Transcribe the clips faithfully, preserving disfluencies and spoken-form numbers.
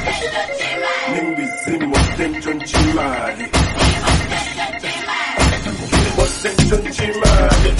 Ningizimo sentshontshimali Ngimo sentshontshimali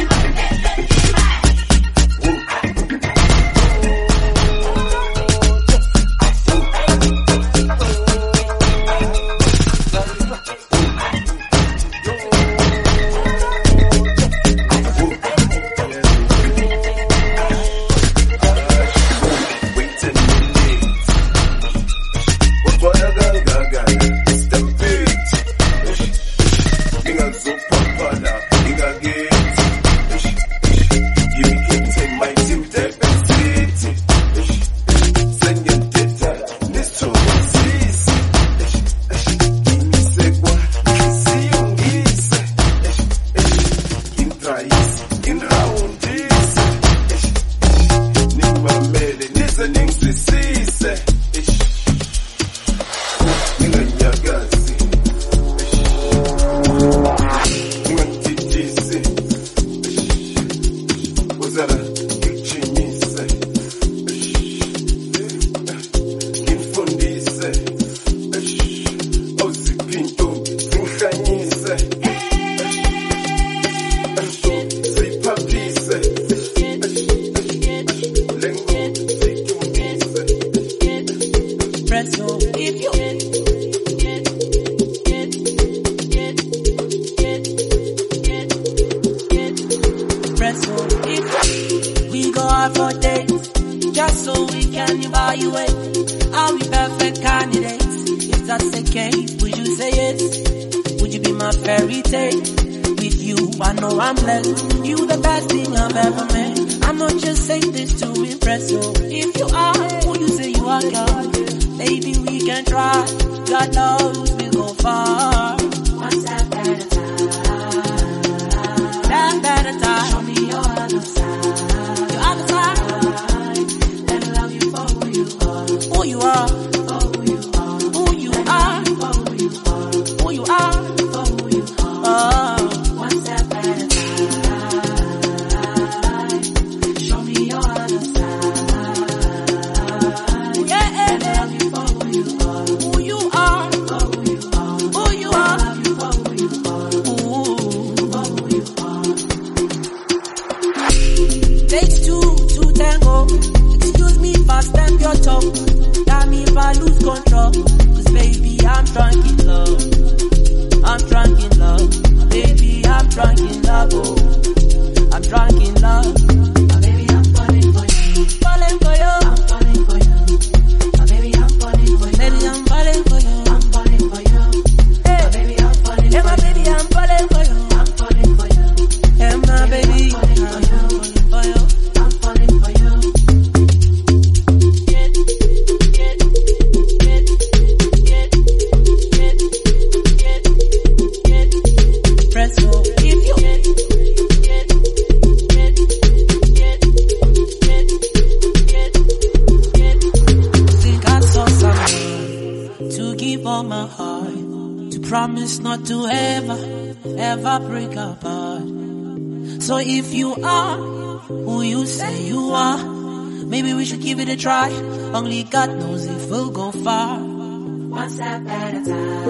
Try, only God knows if we'll go far. One step at a time,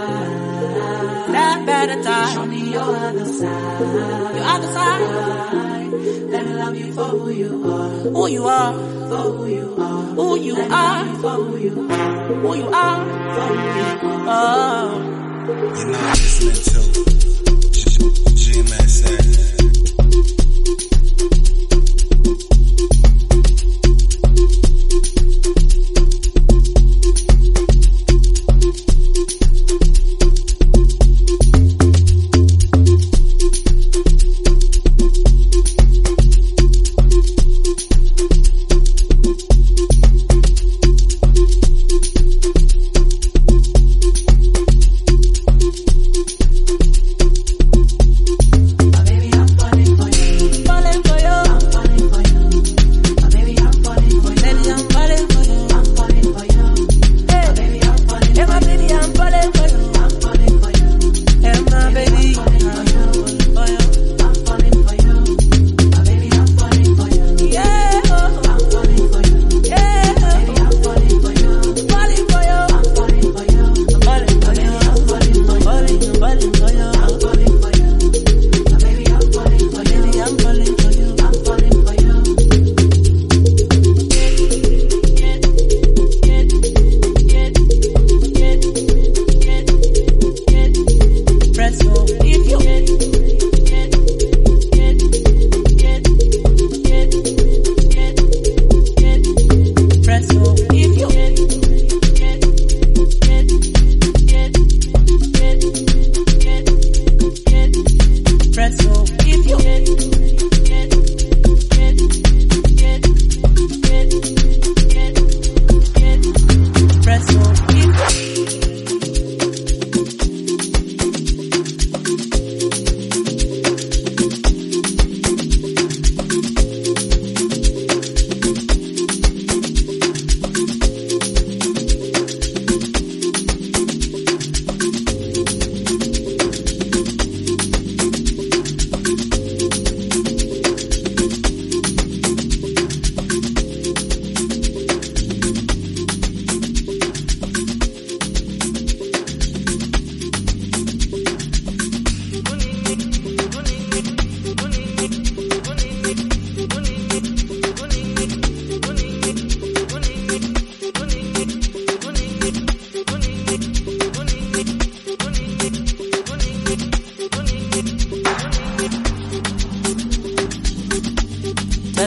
step at a time. Show me your other side, your other side. Let me love you for who you are, who you are, for who you are, who you are, for who you are, who you are, for who you are. Oh. You're not listening to G M S.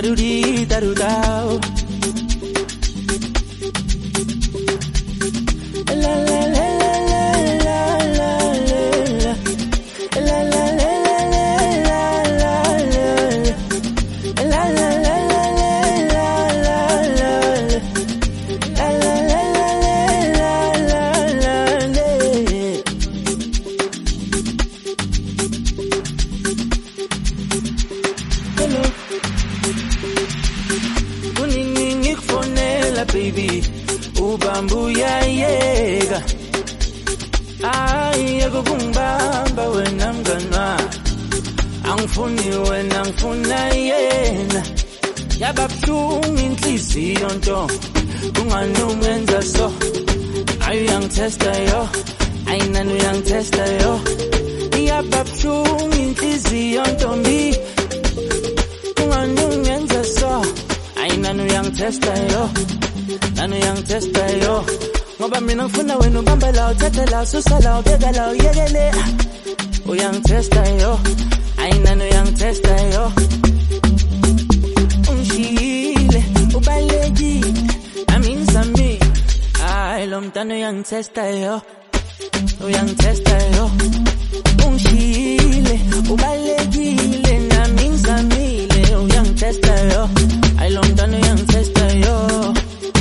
Darudi darudao. La la la la la la la. La la la la la la la. La la la la la la la. La la la la la la la. Hello. Kunini ngikufonela baby. Ubambu ya yega. Ay yego kumbamba wena mganwa. Angifuni wena ngifuna yena. Yababhlungu inhliziyo nto. Kungani ungenza so. Ayu yangitesta yo. Ayinani uyangitesta yo. Yababhlungu inhliziyo ntombi. Kungani ungenza so. Ayinani uyangitesta yo. Nanu yang testa yo. Ngoba mina ngifuna wena ubamba la uthatha la susa la ubeka la uyekele. Uyang testa yo. Ay nanu yang testa yo. Ungishile ubalekile. Amin sami. Ay lo mntana uyang testa yo. Uyang testa yo. Ungishile ubalekile namin samile. Uyang testa yo. Ay lo mntana uyang testa yo.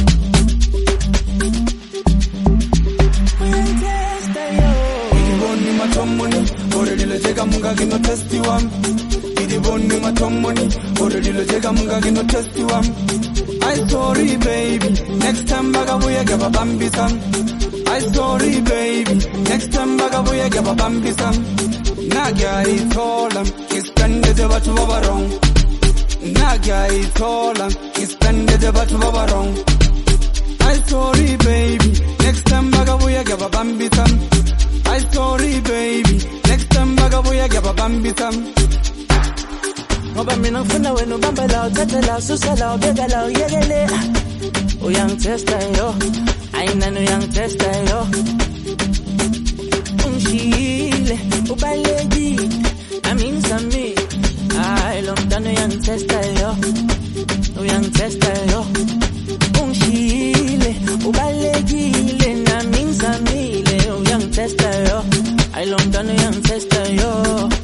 Munga kino testi wam Idi boni matomoni Orelilo jega munga kino testi wam I sorry baby Next time baga buya gaba bambi sam I sorry baby Next time baga buya gaba bambi sam Nagya itolam Kispende de batu babarong Nagya itolam Kispende de batu babarong I sorry baby Next time baga buya gaba bambi sam I sorry baby Next time baga buya gaba bambi sam Ngoba mina ngifuna wena ubamba la uthatha la susa la ubeka la uyekele. Uyang testa yo. Ayinani uyang testa yo. Ungishile ubalekile. Amin sami. Ay lo mntana uyang testa yo. Uyang testa yo. Ungishile ubalekile namin samile. Uyang testa yo. Ay lo mntana uyang testa yo.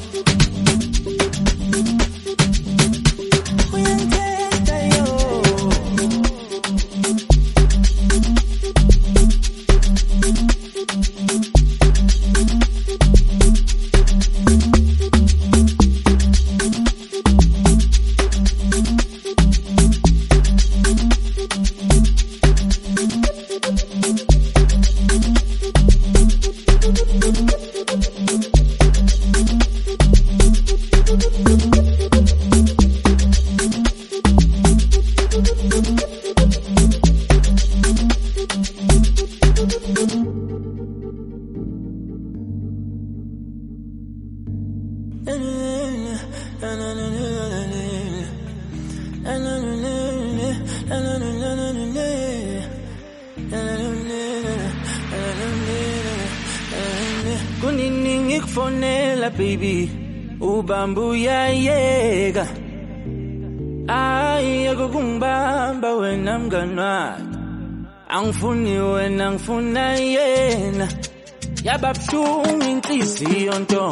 Kunini ngikufonela baby ubambu yayeka ay akungibamba wena mngani wakhe angifuni wena ngifuna yena yababhlungu inhliziyo nto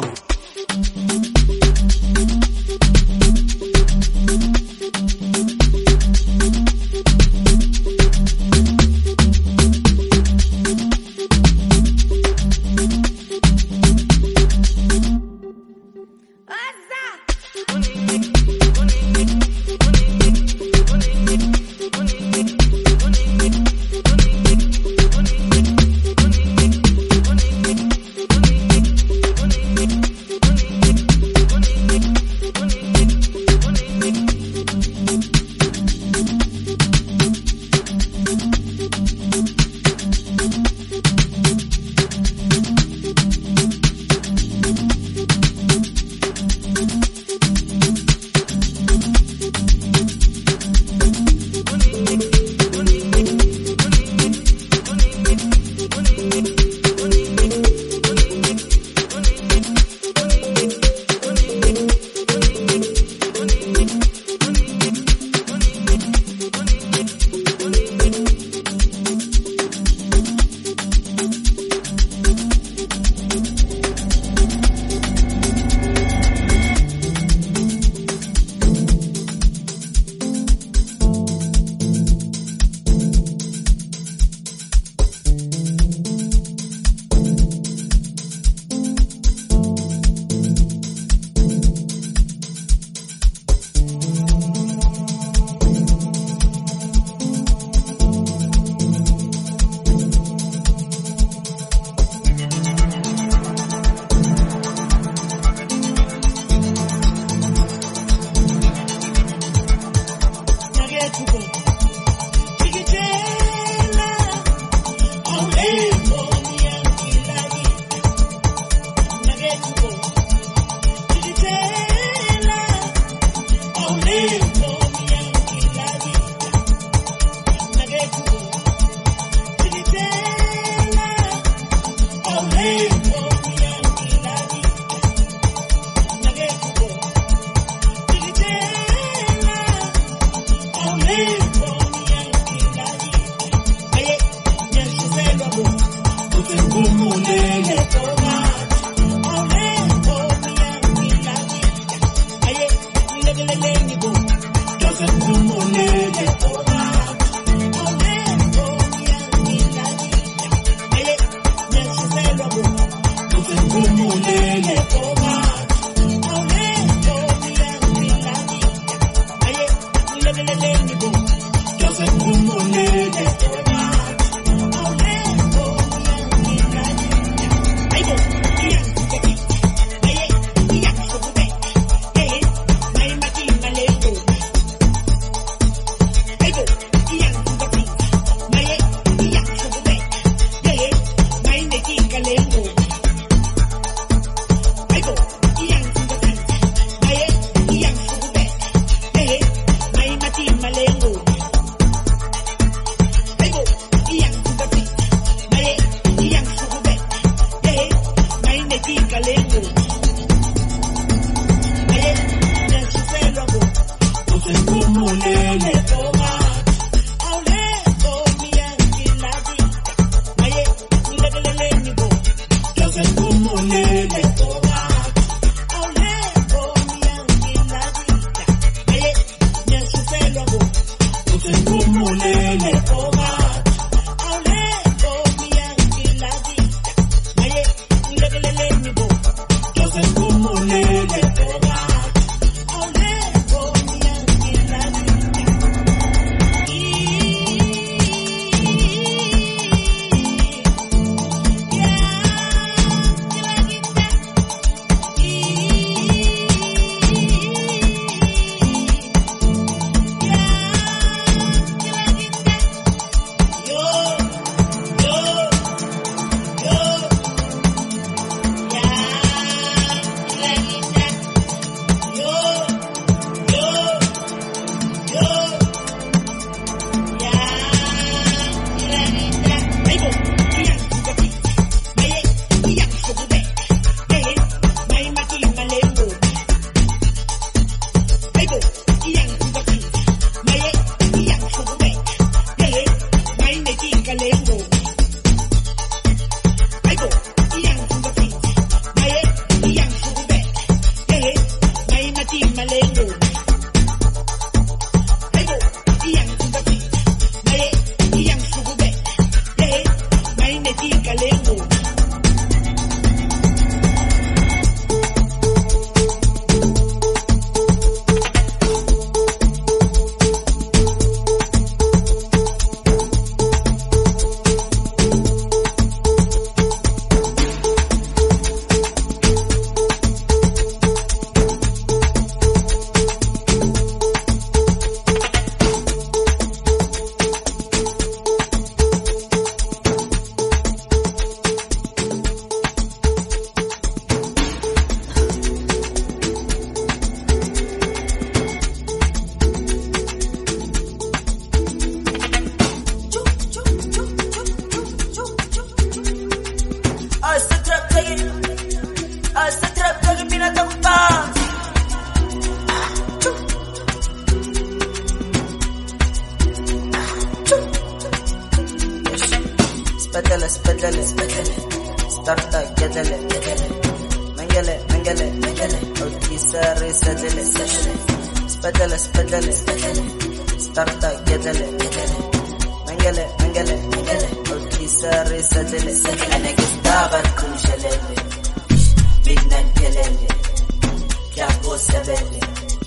Spedele, spedele, spedele. Starta, gedele, gedele. Mengele, mengele, mengele. Odisare, sedele, sedele. Spedele, spedele, spedele. Starta, gedele, gedele. Mengele, mengele, mengele. Odisare, sedele, sedele. Ene gistaba kumshelele. Midnight gelele. Kiapo sebele.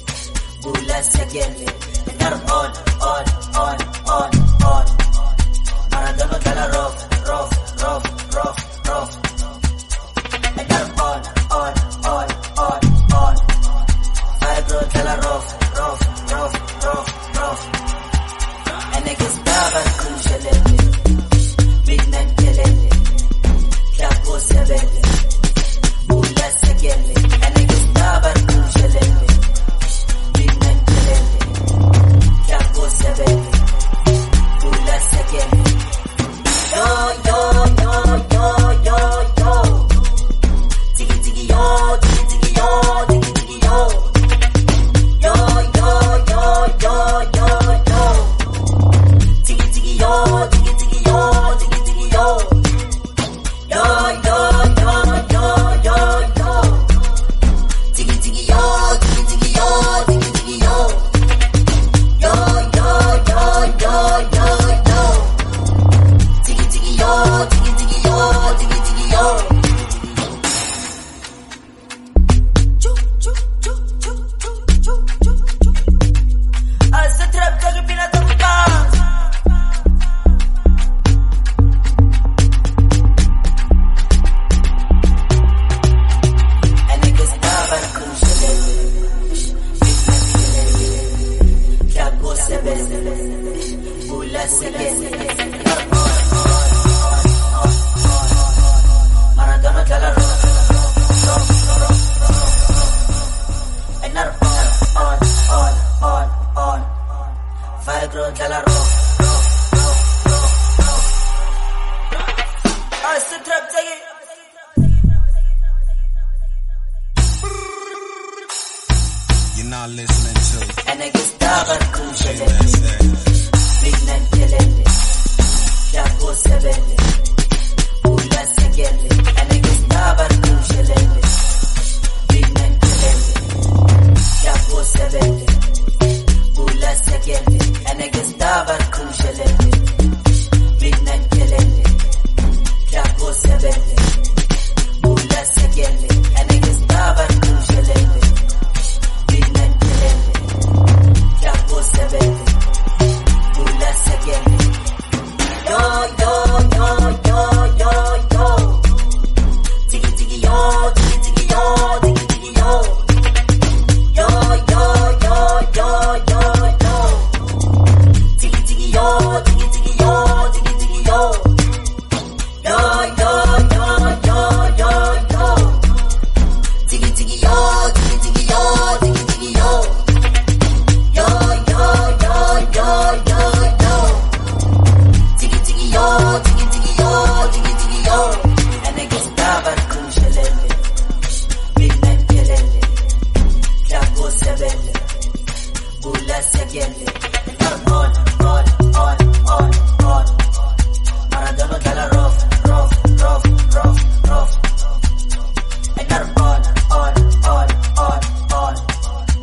Bula segele. Nar on, on, on, on, on. Maradona dalla rock, rock, rock, rock, rock. And I'm on, on, on, on, on. Fibro dalla rock, rock, rock, rock, rock. And I guess Baba Kunshalele. Midnight Gelele. Capo Sebele. Bula Segele. And I guess Baba Kunshalele. Midnight Gelele. Capo Sebele. Bula Segele. Yo, yo, yo, yo, yo, yo. Tiki, tiki, yo, tiki, tiki, yo, tiki, tiki, yo. Yo, yo, yo, yo, yo, yo. Tiki, tiki, yo, tiki, tiki, yo, tiki, tiki, yo. Yo, yo, yo, yo, yo, yo. Tiki, tiki, yo, tiki, tiki, yo, tiki, tiki, yo. Yo, yo, yo, yo, yo, yo. Tiki tiki yo, tiki tiki yo, tiki tiki yo. Choo choo choo choo choo choo choo. Asa trap kage pina tamuka. Ene gustaba kumshelele. Capo sebele. Bula segele. Maradona dalla rock, rock, rock, rock. And on, on, on, on, on. Fibro dalla rock, rock, rock, rock, rock. I said trap take it. You're not listening to And I guess Baba Kunshalele. Midnight Gelele. Capo Sebele. Bula Segele. And I guess Baba Kunshalele. Midnight Gelele. Capo Sebele. Bula Segele. And I guess Baba Kunshalele. Midnight Gelele. Capo Sebele. Bula Segele. And I guess Baba Kunshalele. Midnight Gelele. Capo Sebele. Bula Segele. Yo, yo, yo, yo, yo, yo. Tiki, tiki, yo, tiki, tiki, yo, tiki, tiki, yo. Yo, yo, yo, yo, yo, yo. Tiki, tiki, yo, tiki, tiki, yo, tiki, tiki, yo. Yo, yo, yo, yo, yo, yo. Tiki, tiki, yo, tiki, tiki, yo, tiki, tiki, yo. Yo, yo, yo, yo, yo, yo. Tiki tiki yo, tiki tiki yo, tiki tiki yo. And I guess Baba Kunshalele. Midnight Gelele. Capo Sebele. Bula Segele. On, on, on, on, on. Maradona dalla rock, rock, rock, rock, rock. And on, on, on, on, on.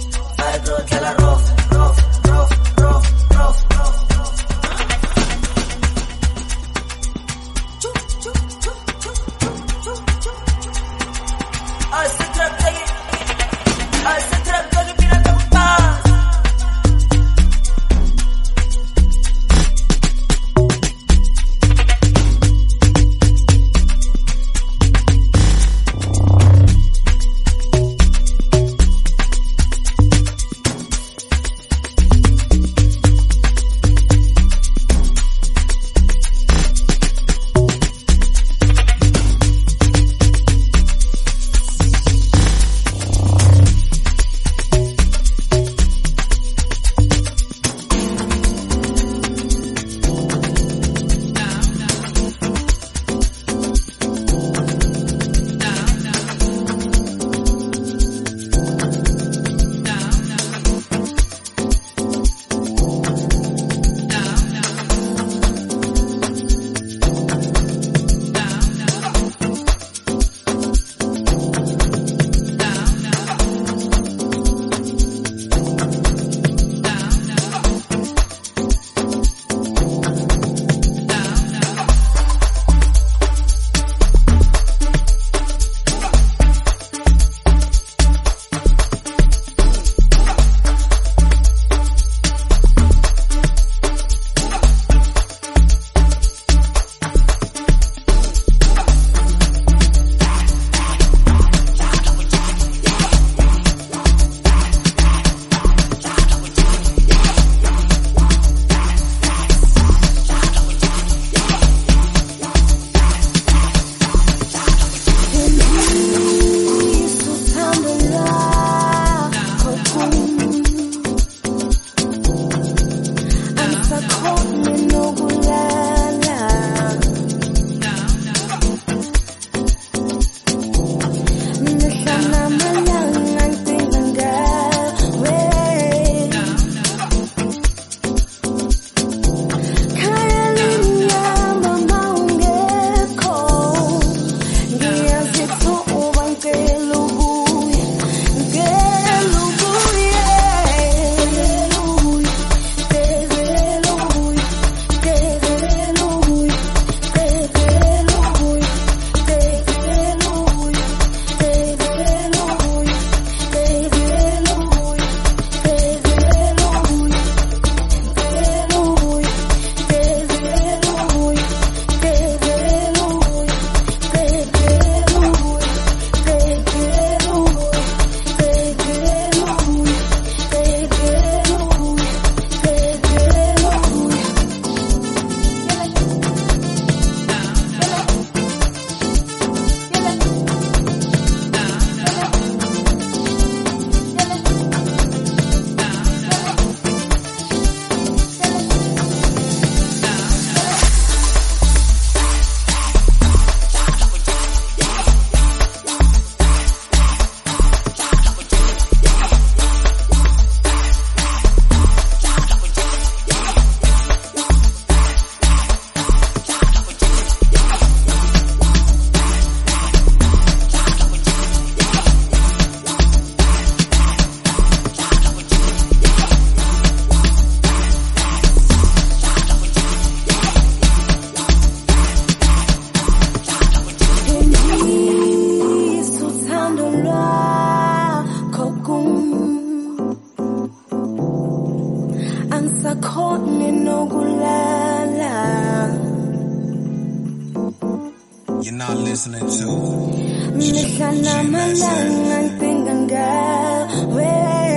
You're not listening to Mishana malangang tinganggawe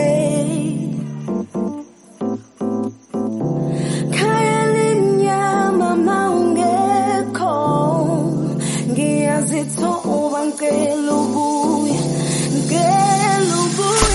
Kaya linya mamaungeko Ngiyazitho ubang kelubuy Kelubuy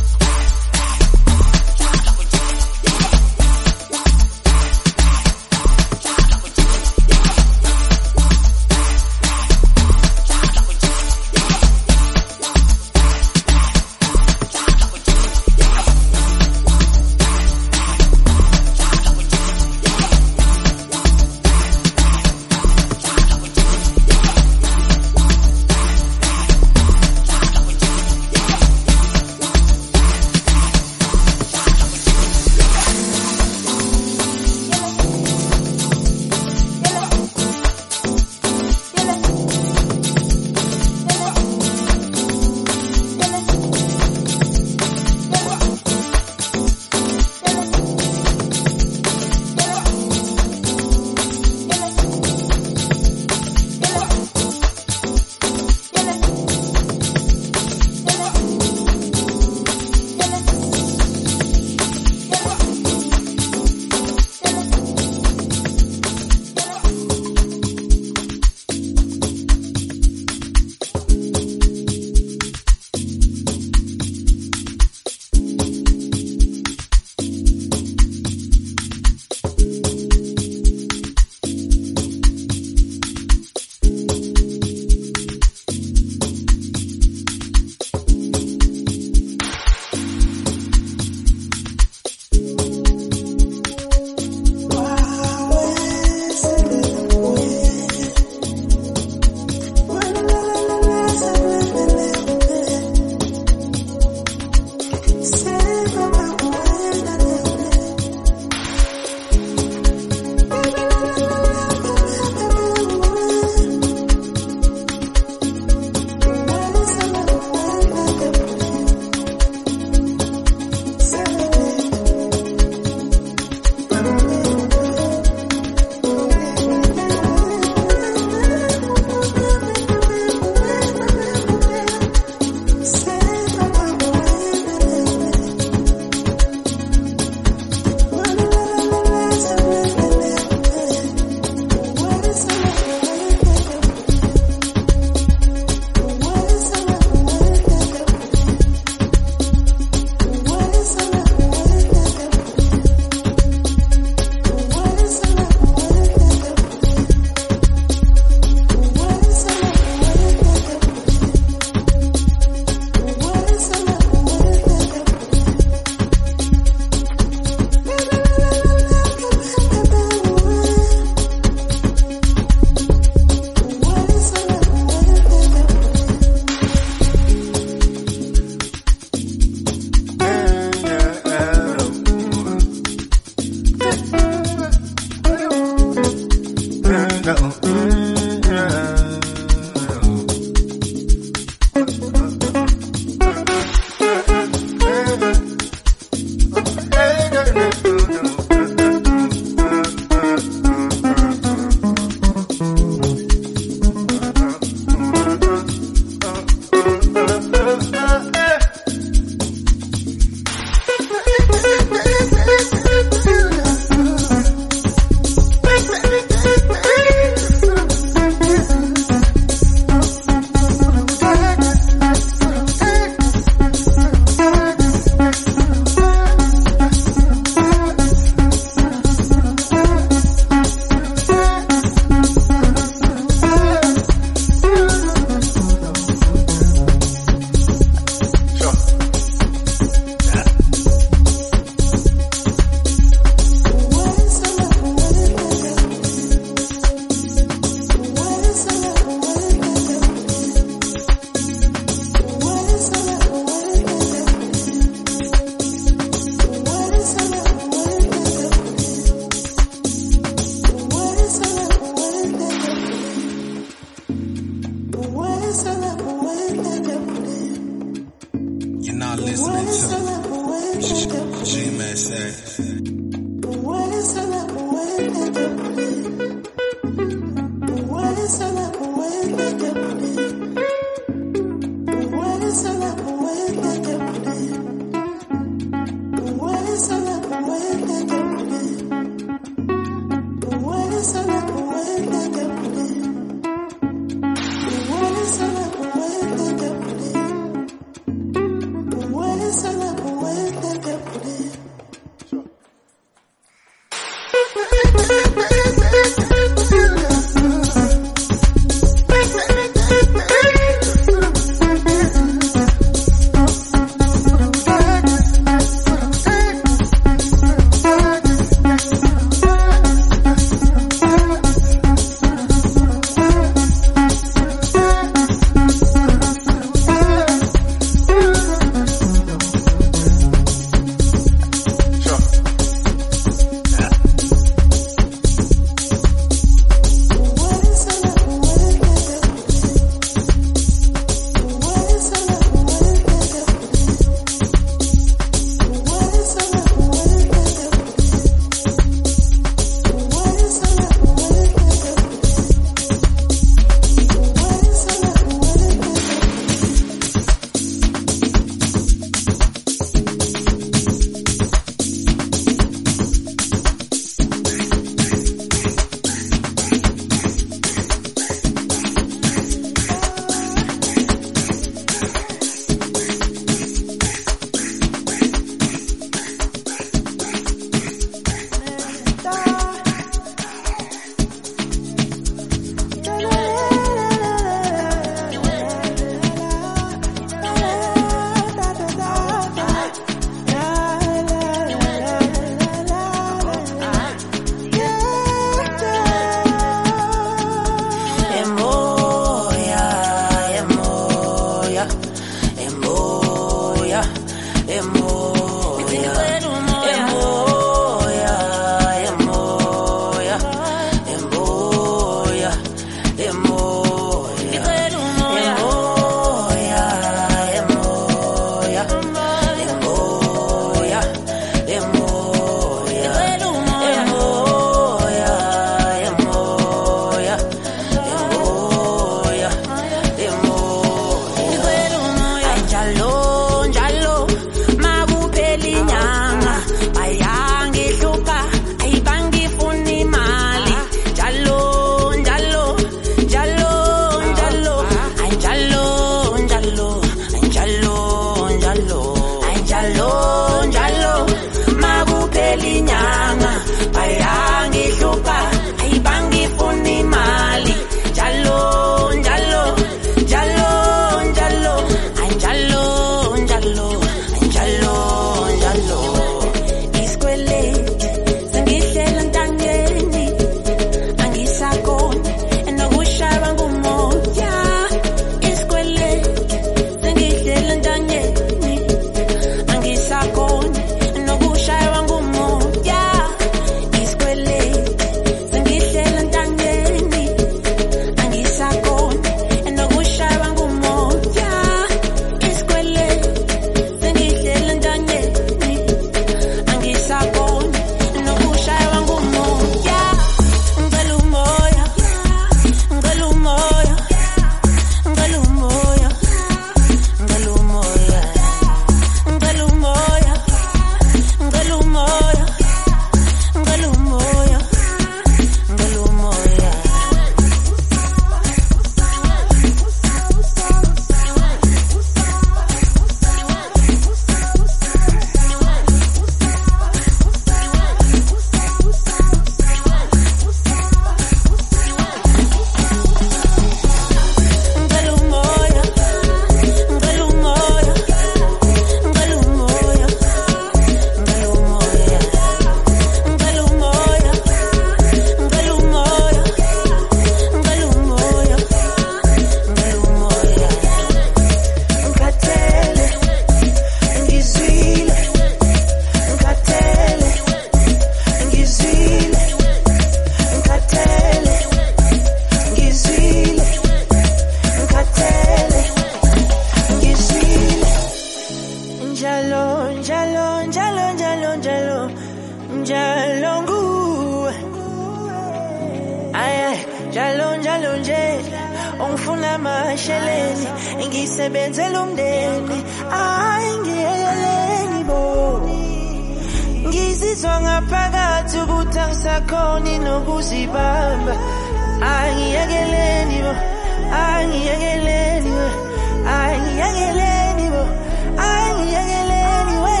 Njalo njalo nje ungifuna masheleni ngisebenzela umndeni ay ngiyeleni bo ngizizwa ngaphakathi ukuthi angisakhoni nokuzibamba ay ngiyekeleni bo ay ngiyekeleni we ay ngiyekeleni bo ay ngiyekeleni we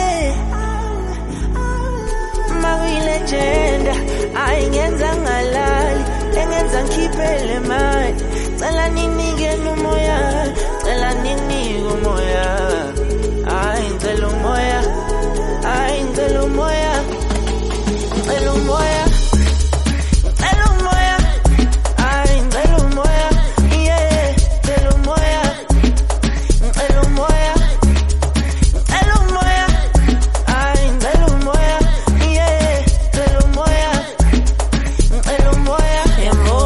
Maguyilejenda ay ngenza ngalali engenza ngikhiphele mali cela ninike umoya cela ninike umoya ay ngicela umoya ay ngicela umoya ngicela umoya ngicela umoya ay ngicela umoya yeah ngicela umoya ngicela umoya ngicela umoya ay ngicela umoya yeah ngicela umoya ngicela umoya yemo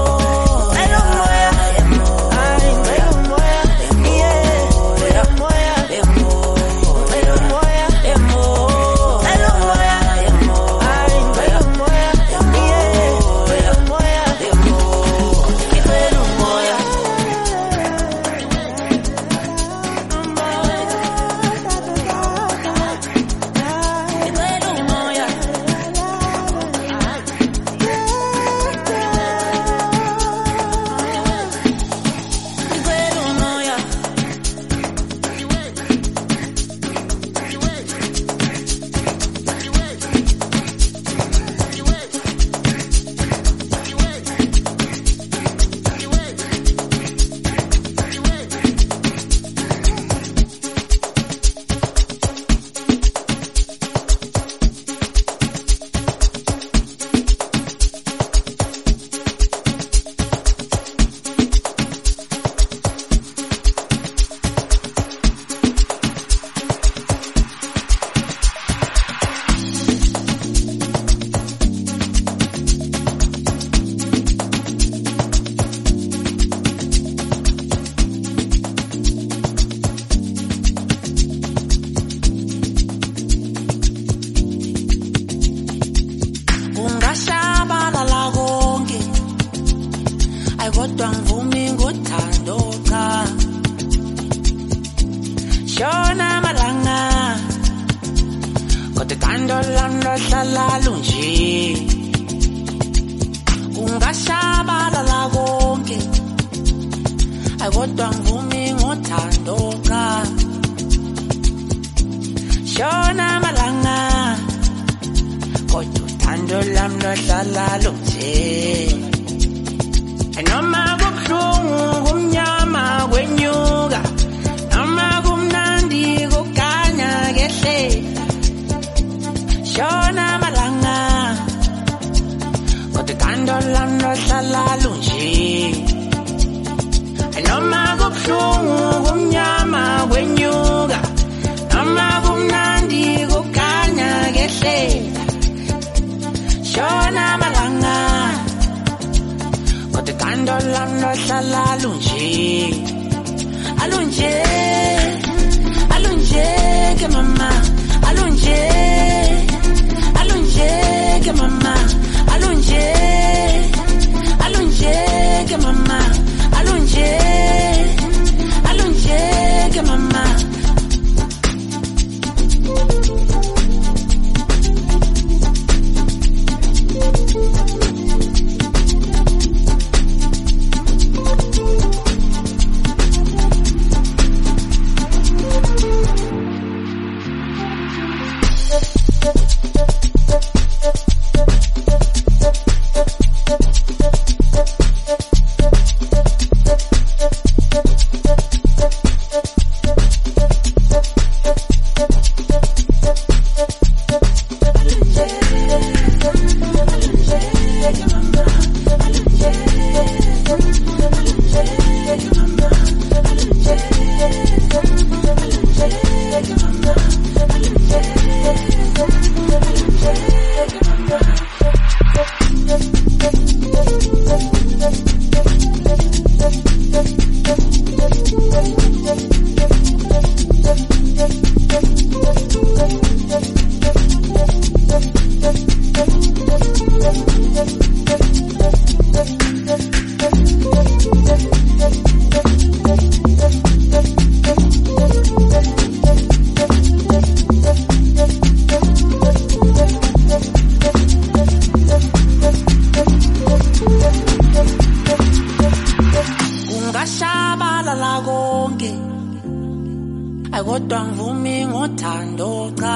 akodwa ngivumi ngothando cha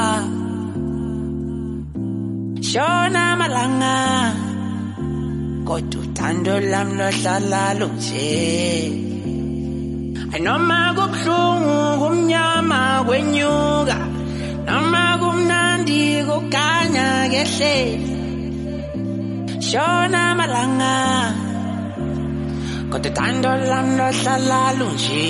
shona malanga kodwa uthando lami lohlala lunje noma kubuhlungu kumnyama kwenyuka noma kumnandi kuganya kehle shona malanga kodwa uthando lami lohlala lunje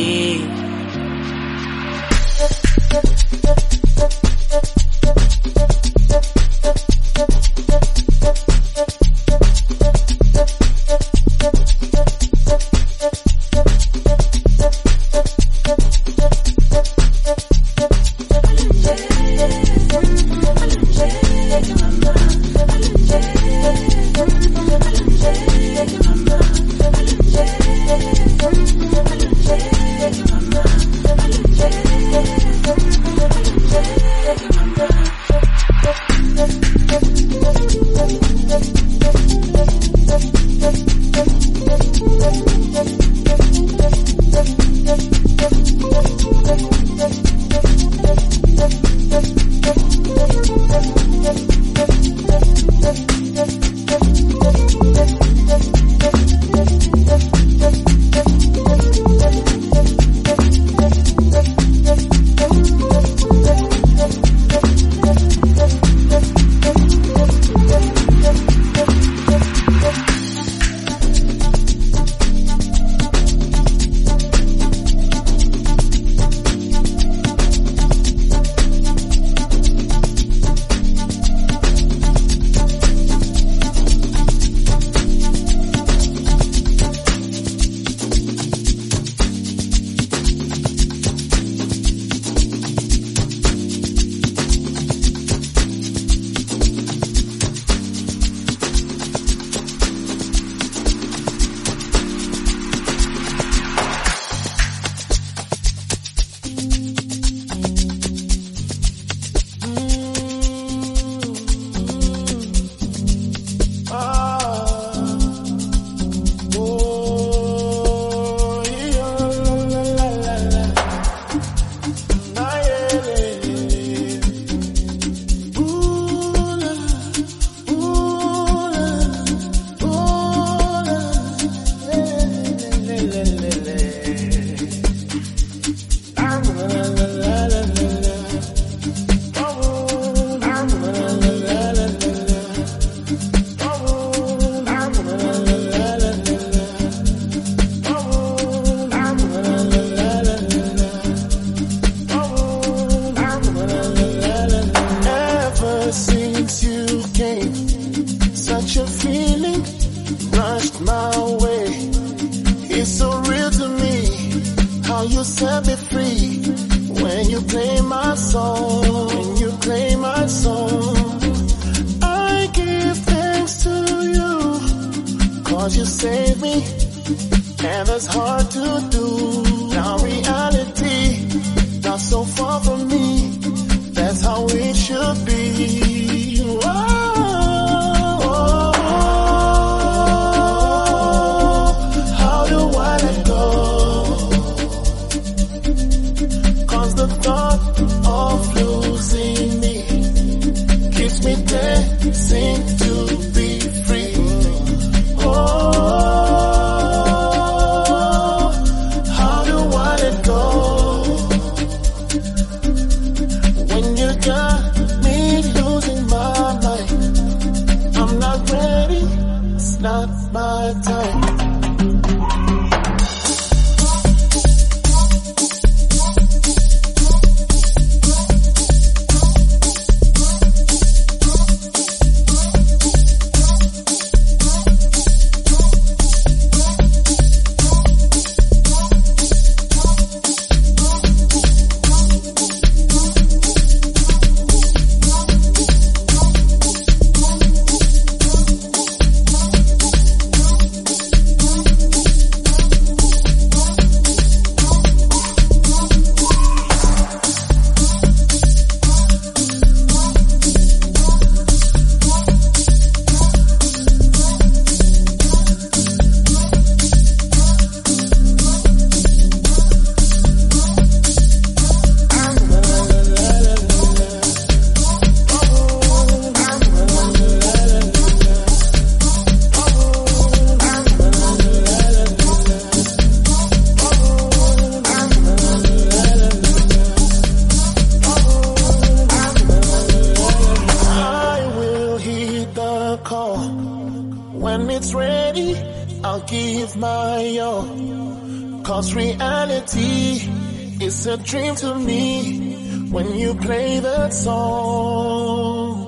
give my all. Cause reality is a dream to me when you play that song.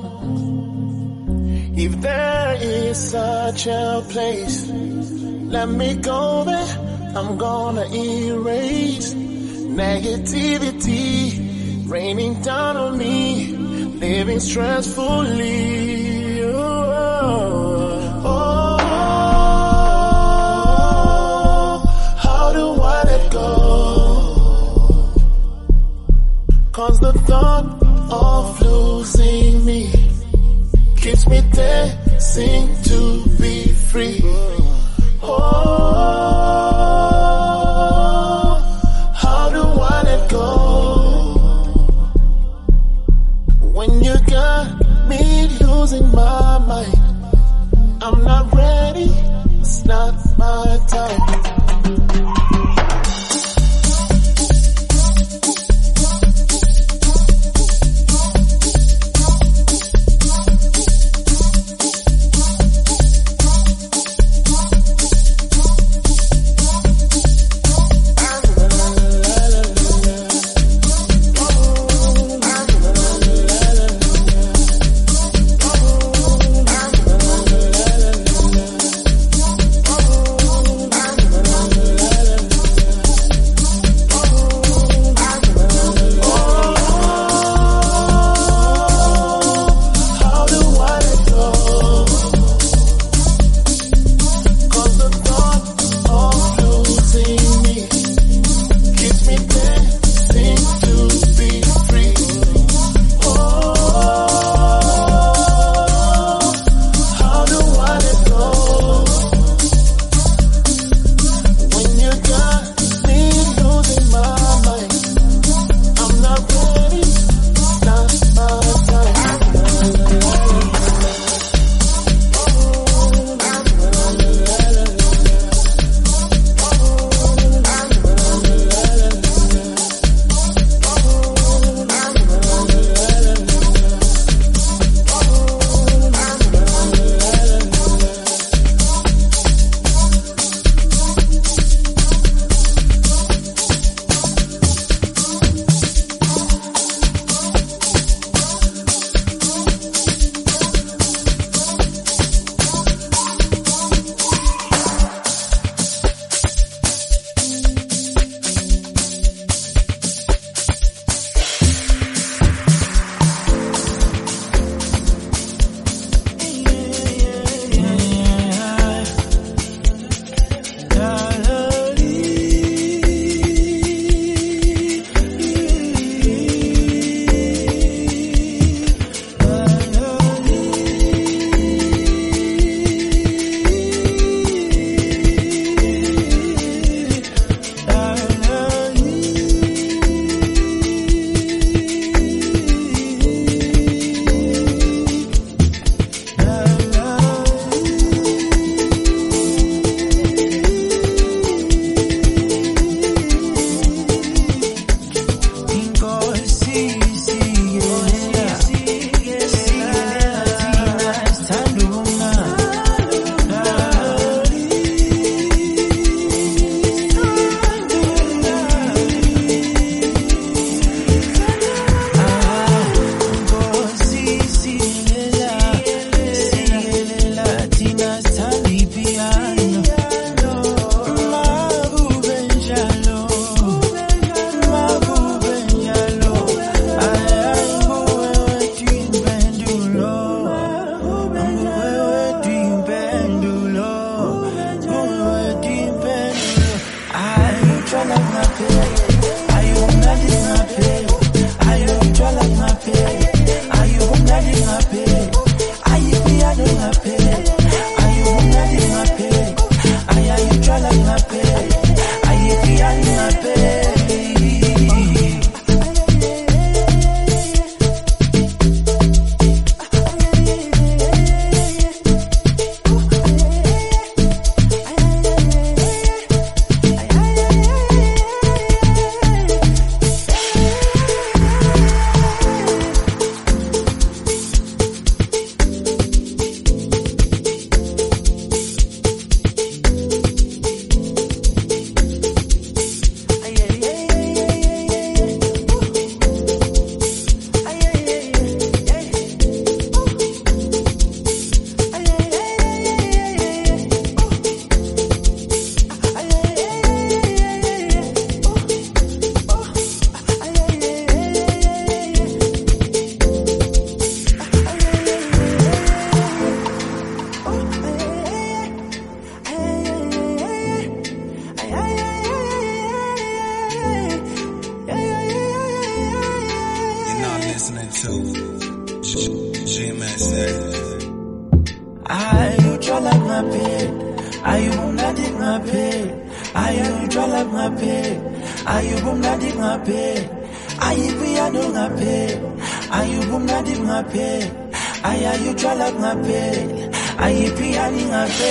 If there is such a place, let me go there. I'm gonna erase negativity raining down on me, living stressfully. Oh, oh, oh, how do I let go? Cause the thought of losing me keeps me dancing to be free. Oh, how do I let go? When you got me losing my mind, I'm not ready, it's not my time. listening to G-Message. Ayuthola ngaphe ayubumnandi ngaphe ayuthola ngaphe ayubumnandi ngaphe ayipiyano ngaphe ayubumnandi ngaphe ayuthola ngaphe ayipiyani ngaphe.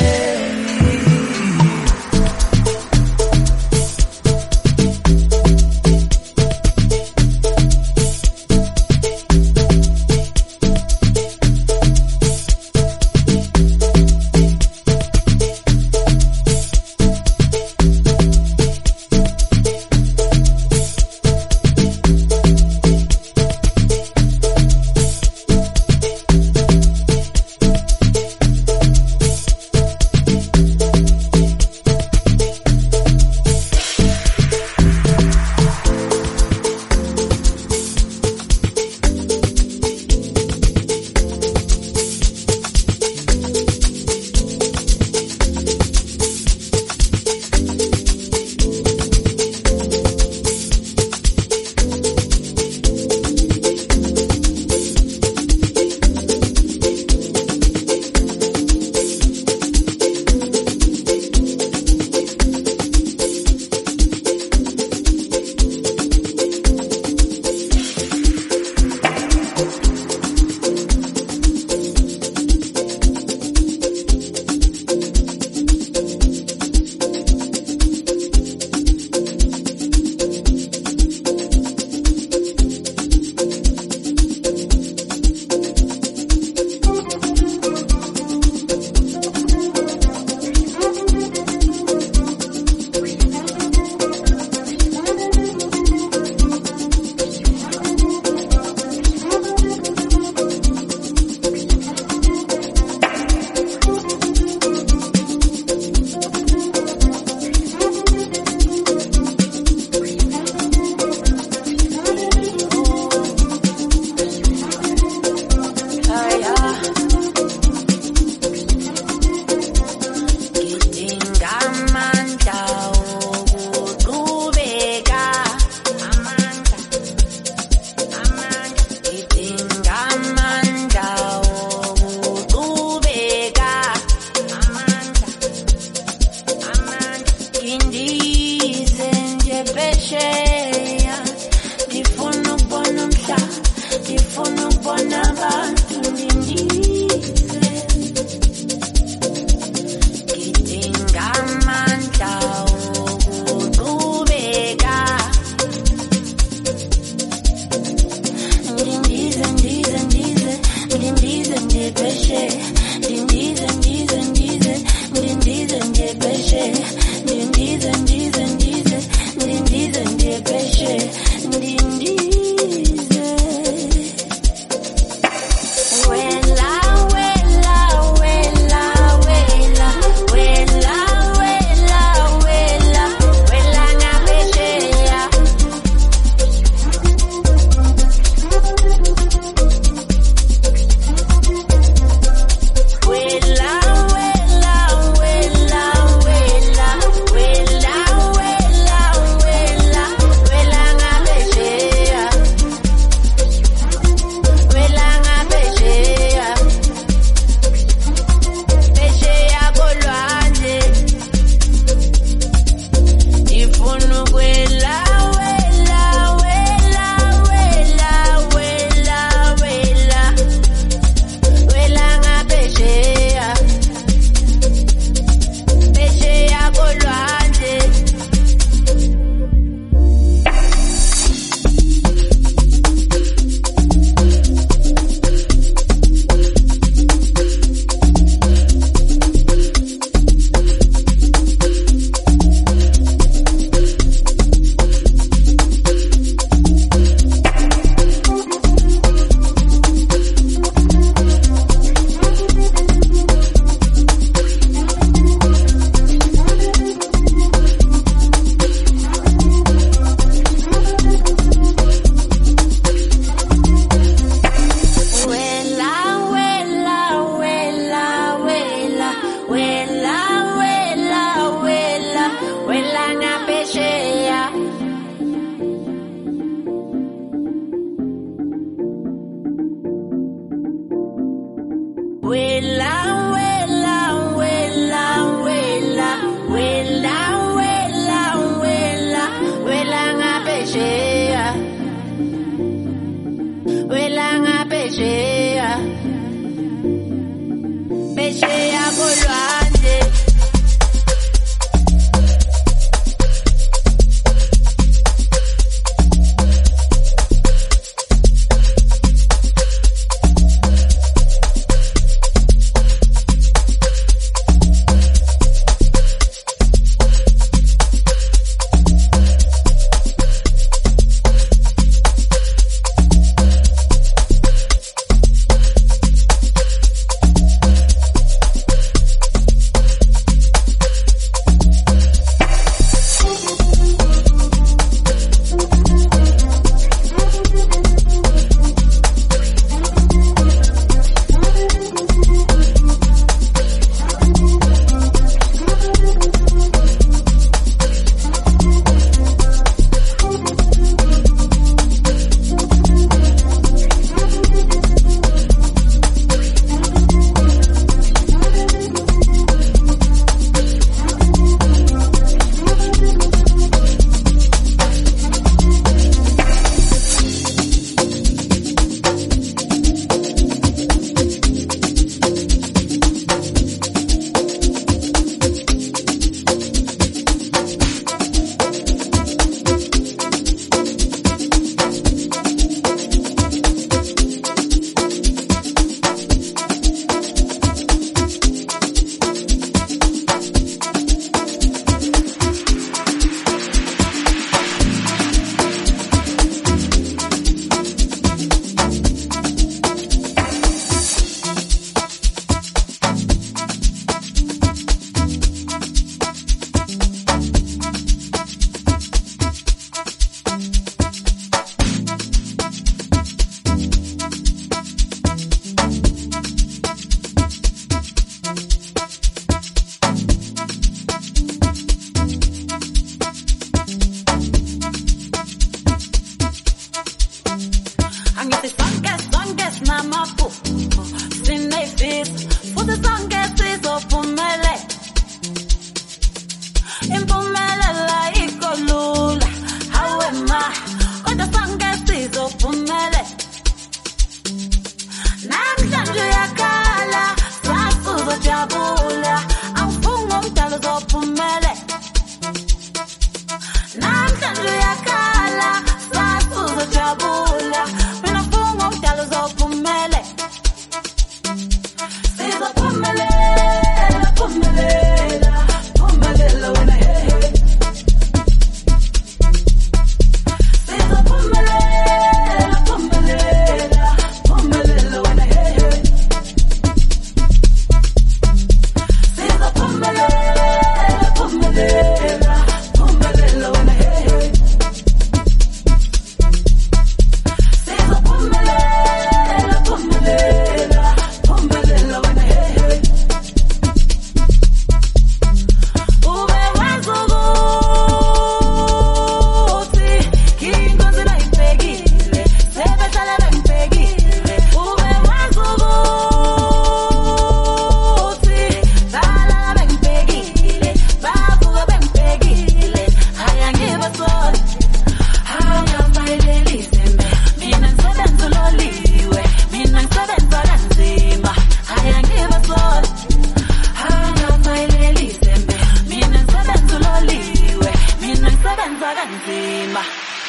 Angithi sonke sonke sinamaphupho sinefisa futhi sonke sizophumele impumelela ikolula hawe ma kodwa sonke sizophumele namhlanje uyakhala sasuzojabula awufunga umdala uzophumele namhlanje uyakhala sasuzojabula mina funga umdala uzophumele sizophumelela phumelela phumelela wena hehe sizophumelela phumelela phumelela wena hehe sizophumelela phumelela phumelela wena hehe sizophumelela phumelela phumelela wena hehe ube wazi ukuthi inkonzo bayibhekile sebehlala bengibhekile ube wazi ukuthi bala bengibhekile bavuka bengibhekile haya ngibasola haya bayelelise mina ngisebenza uloliwe mina ngisebenza kanzima haya ngibasola haya bayelelise mina ngisebenza uloliwe mina ngisebenza kanzima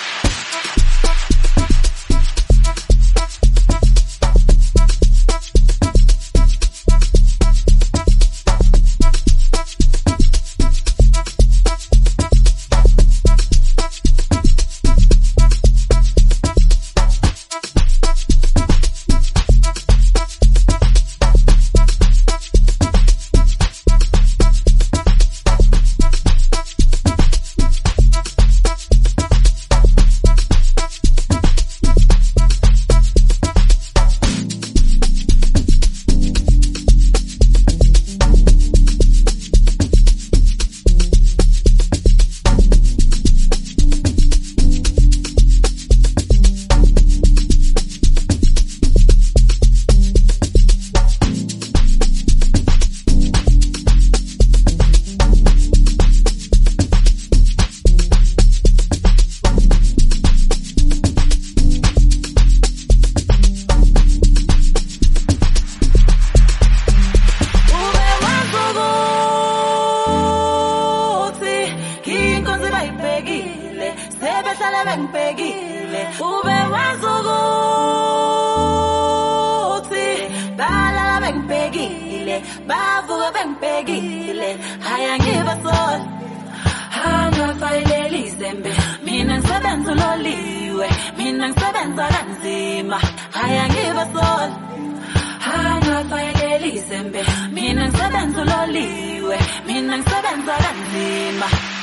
inkonzo bayibhekile sebehlala bengibhekile ube wazi ukuthi balala bengibhekile bavuka bengibhekile haya ngibasola haya bayelelise mina ngisebenza uloliwe mina ngisebenza kanzima haya ngibasola haya bayelelise mina ngisebenza uloliwe mina ngisebenza kanzima